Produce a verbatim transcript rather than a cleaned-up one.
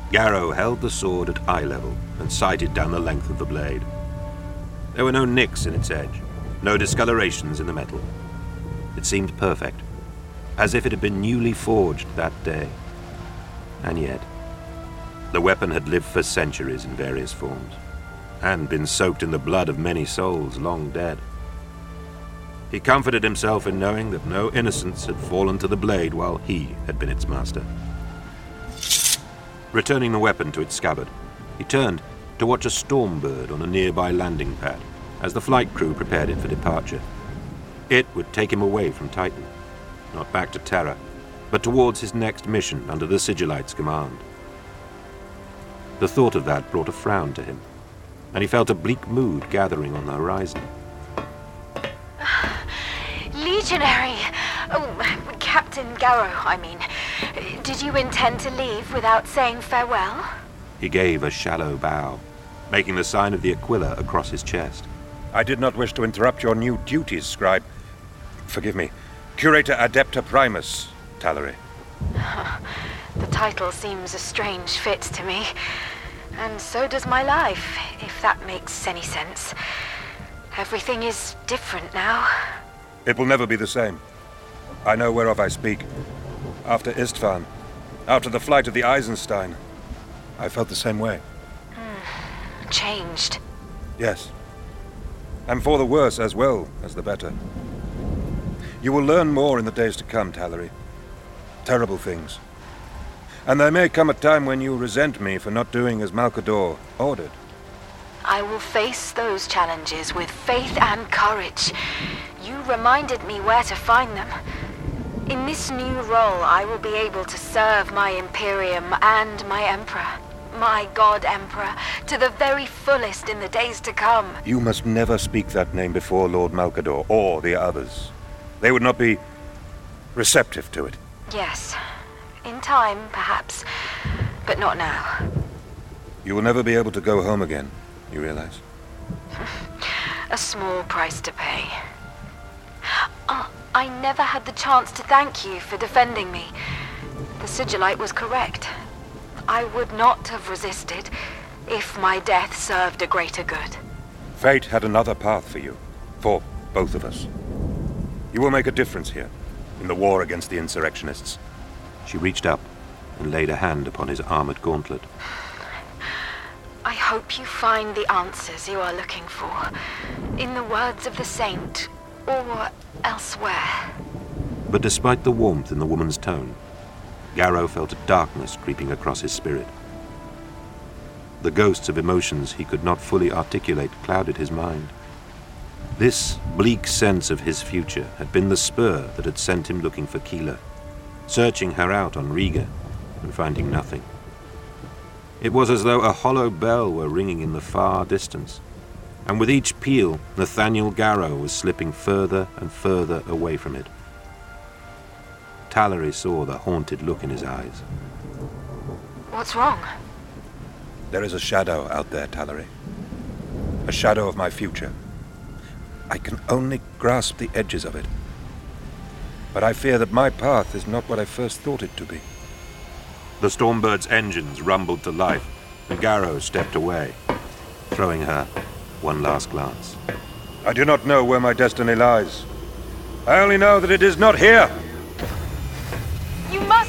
Garrow held the sword at eye level and sighted down the length of the blade. There were no nicks in its edge, no discolorations in the metal. It seemed perfect, as if it had been newly forged that day. And yet, the weapon had lived for centuries in various forms, and been soaked in the blood of many souls long dead. He comforted himself in knowing that no innocence had fallen to the blade while he had been its master. Returning the weapon to its scabbard, he turned to watch a storm bird on a nearby landing pad as the flight crew prepared it for departure. It would take him away from Titan, not back to Terra, but towards his next mission under the Sigillite's command. The thought of that brought a frown to him, and he felt a bleak mood gathering on the horizon. Legionary! Oh, Captain Garrow, I mean. Did you intend to leave without saying farewell? He gave a shallow bow, making the sign of the Aquila across his chest. I did not wish to interrupt your new duties, Scribe. Forgive me. Curator Adepta Primus, Tallery. The title seems a strange fit to me. And so does my life, if that makes any sense. Everything is different now. It will never be the same. I know whereof I speak. After Istvan, after the flight of the Eisenstein, I felt the same way. Mm, changed. Yes. And for the worse as well as the better. You will learn more in the days to come, Tallery. Terrible things. And there may come a time when you resent me for not doing as Malcador ordered. I will face those challenges with faith and courage. You reminded me where to find them. In this new role, I will be able to serve my Imperium and my Emperor, my God Emperor, to the very fullest in the days to come. You must never speak that name before Lord Malcador or the others. They would not be receptive to it. Yes. In time, perhaps. But not now. You will never be able to go home again, you realize? A small price to pay. Uh, I never had the chance to thank you for defending me. The Sigillite was correct. I would not have resisted if my death served a greater good. Fate had another path for you, for both of us. You will make a difference here, in the war against the insurrectionists. She reached up and laid a hand upon his armored gauntlet. I hope you find the answers you are looking for, in the words of the saint, or elsewhere. But despite the warmth in the woman's tone, Garrow felt a darkness creeping across his spirit. The ghosts of emotions he could not fully articulate clouded his mind. This bleak sense of his future had been the spur that had sent him looking for Keelah, searching her out on Riga and finding nothing. It was as though a hollow bell were ringing in the far distance, and with each peal, Nathaniel Garrow was slipping further and further away from it. Tallery saw the haunted look in his eyes. What's wrong? There is a shadow out there, Tallery. A shadow of my future. I can only grasp the edges of it. But I fear that my path is not what I first thought it to be. The Stormbird's engines rumbled to life, and Garrow stepped away, throwing her one last glance. I do not know where my destiny lies. I only know that it is not here. You must